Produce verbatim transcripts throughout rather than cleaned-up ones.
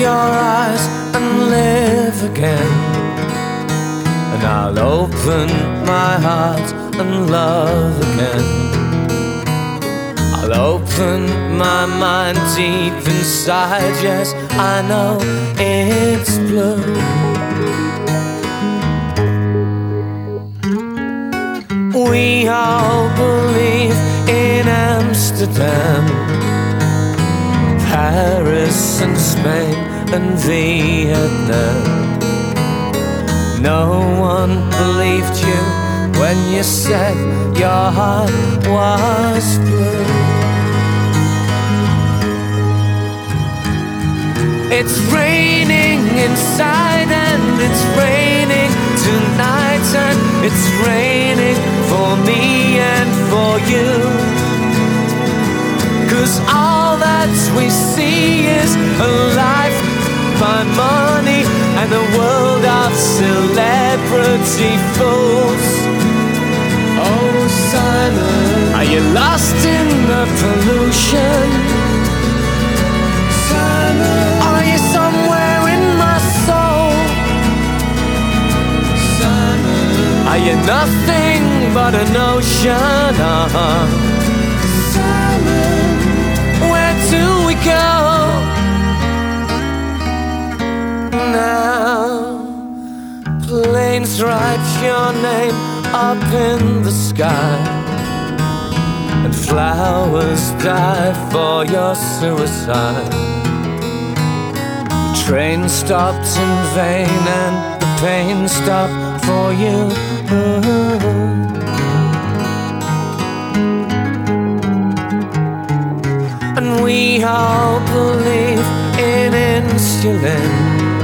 your eyes and live again, and I'll open my heart and love again. I'll open my mind deep inside, yes, I know it's blue. We all believe in Amsterdam, Paris and Spain and Vietnam. No one believed you when you said your heart was blue. It's raining inside and it's raining tonight, and it's raining for me and for you. 'Cause all that we see is a life by money and a world of celebrity fools. Oh Simon, are you lost in the pollution? Simon, are you somewhere in my soul? Simon, are you nothing but an ocean? Uh-huh. Simon, where do we go now? Planes write your name up in the sky, and flowers die for your suicide. The train stopped in vain and the pain stopped for you. And we all believe in insulin,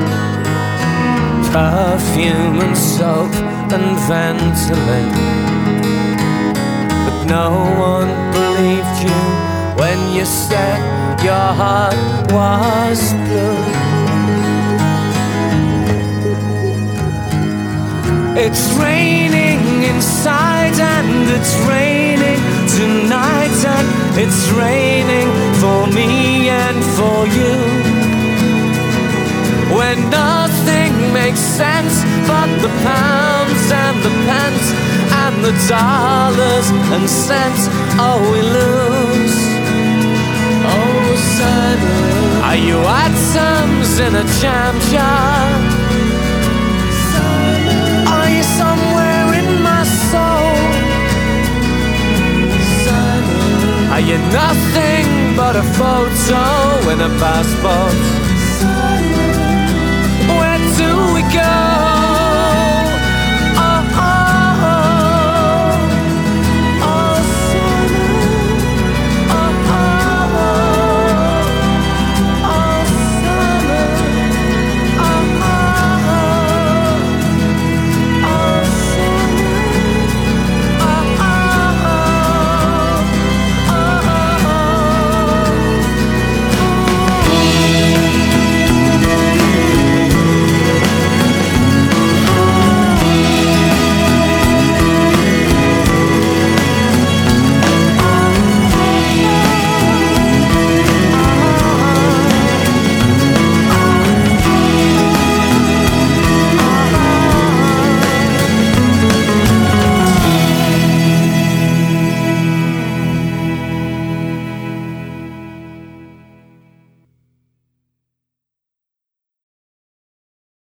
perfume and soap and Ventolin. But no one believed you when you said your heart was blue. It's raining inside and it's raining tonight, and it's raining for me and for you. When nothing makes sense but the pounds and the pence and the dollars and cents, oh we lose. Oh Simon, are you atoms in a jam jar? Simon, are you somewhere in my soul? Simon, are you nothing but a photo in a passport?